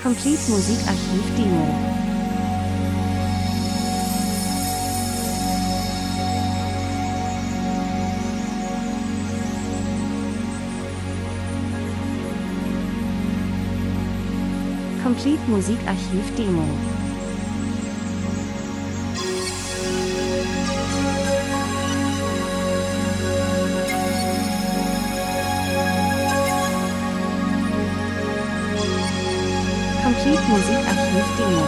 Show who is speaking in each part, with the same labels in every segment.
Speaker 1: Complete Musikarchiv Demo. Complete Musikarchiv Demo. Complete Musikarchiv Demo.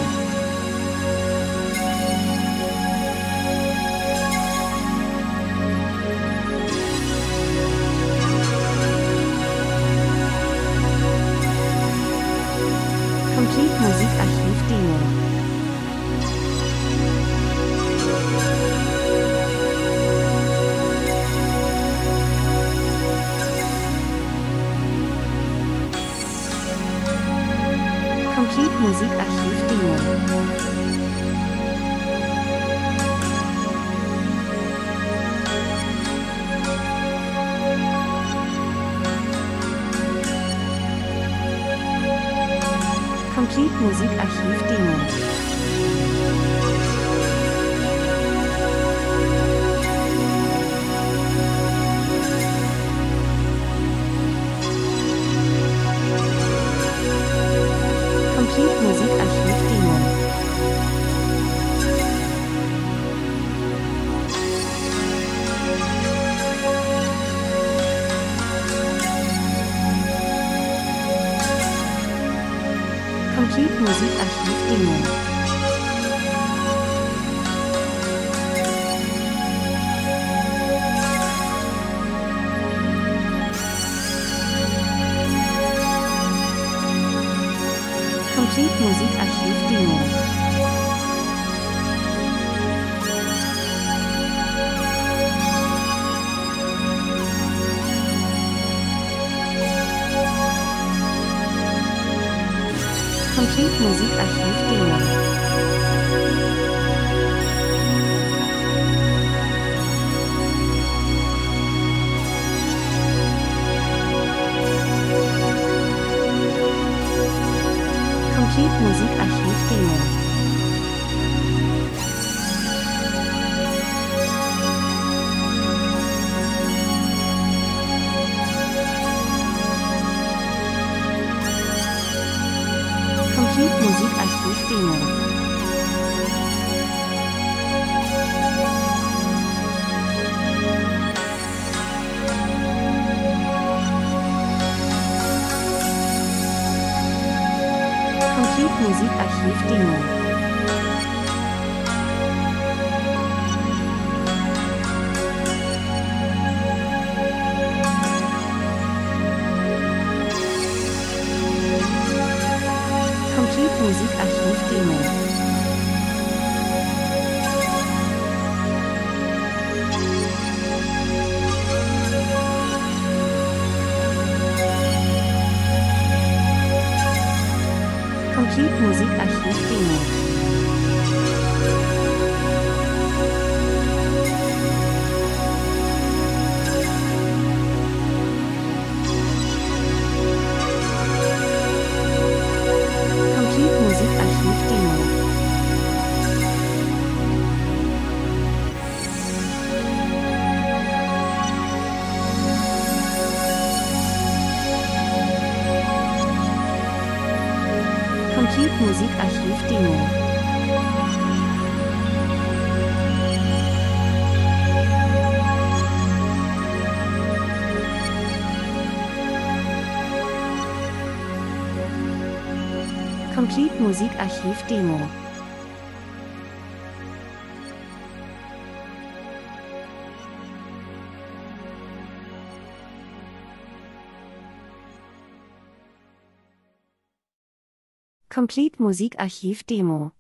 Speaker 1: Complete Musikarchiv Demo. Complete Musikarchiv Demo. Complete Musikarchiv Demo. Complete Musikarchiv Demo. Complete Musikarchiv Demo. Complete Musikarchiv Demo. Complete Musikarchiv Demo. Complete Musikarchiv Demo. Complete Musikarchiv Demo. Complete Musikarchiv Demo. Complete Musikarchiv Demo. Complete Musikarchiv Demo. Complete Musikarchiv Demo. Complete Musikarchiv Demo. Complete Musikarchiv Demo. Complete Musikarchiv Demo.